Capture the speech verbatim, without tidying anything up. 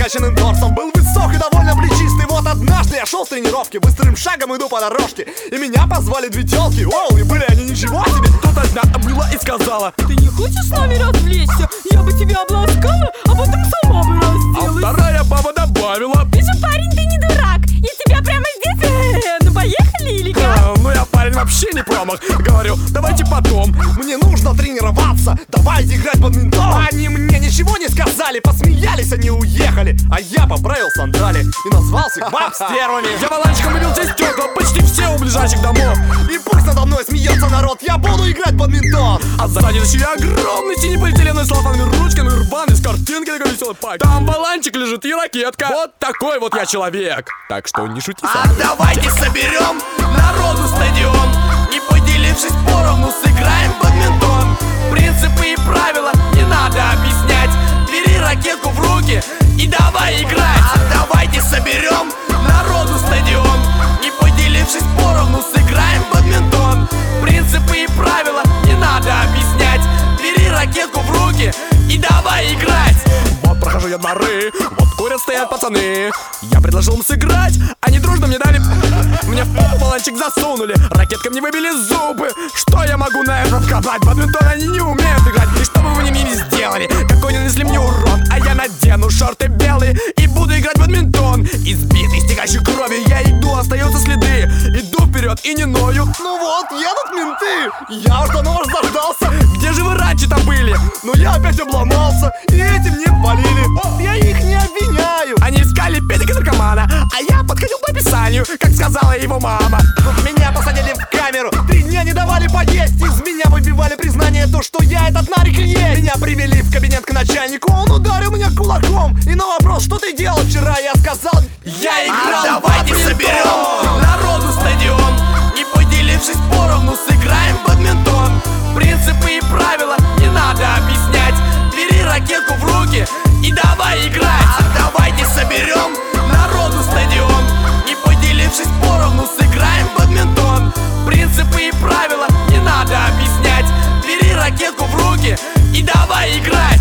накачанным торсом. Был высок и довольно плечистый. Вот однажды я шел с тренировки, быстрым шагом иду по дорожке, и меня позвали две телки. Оу, и были они ничего себе. Тут одна обняла и сказала: ты не хочешь с нами развлечься? Я бы тебя обласкала, а потом сама бы а разделась. вторая баба добавила: ты же парень, ты не дурак. Я тебя прямо здесь. Ну поехали или как? а, ну я парень вообще не промах. Говорю, давайте потом. Мне нужно тренироваться, давайте играть в бадминтон. Они мне ничего не сказали, посмеялись, они уехали. А я поправил сандали и назвался баб стервами. Я валанчиком убил все стекла, почти все у ближайших домов. И пусть надо мной смеется народ, я буду играть в бадминтон. А сзади начали огромный синий полиэтиленовый с целлофановыми ручками, рваный, с картинкой такой веселый пак. Там баланчик лежит и ракетка. Вот такой вот я человек. Так что не шути сам. А давайте соберем народу стадион и, поделившись поровну, сыграем в бадминтон. Принципы и правила не надо объяснять. Бери ракетку в руки и давай играть. А давайте соберем народу стадион и, поделившись поровну, сыграем в бадминтон. Принципы и правила не надо объяснять. Бери ракетку в руки и давай играть. Вот прохожу я дворы, вот курят стоят пацаны. Я предложил им сыграть, они дружно мне дали. Мне в попу баланчик засунули, ракеткой мне выбили зубы. Что я могу на это сказать? В бадминтон они не умеют играть. И что бы вы мне не сделали, какой нанесли мне урон. А я надену шорты белые и буду играть в бадминтон. Избитый, стекающий кровью, я иду, остаются следы. Иду вперед и не ною. Ну вот, едут менты, я уж давно уж заждался. Где же вы раньше-то были? Но я опять обломался, и эти мне полили. Я их не обвиняю. Они искали педика наркомана, а я подходил по описанию, как сказала его мама. Тут меня посадили в камеру, три дня не давали поесть. Из меня выбивали признание, то, что я этот нарик и есть. Меня привели в кабинет к начальнику, он ударил меня кулаком. И на вопрос, что ты делал вчера, я сказал: я играл. А давайте соберем народу стадион и, поделившись поровну, сыграем в бадминтон. Принципы и правила не надо объяснять. Бери ракетку в руки и давай играть. А давайте соберем народу стадион и, поделившись поровну, сыграем в бадминтон. Принципы и правила не надо объяснять. Бери ракетку в руки и давай играть.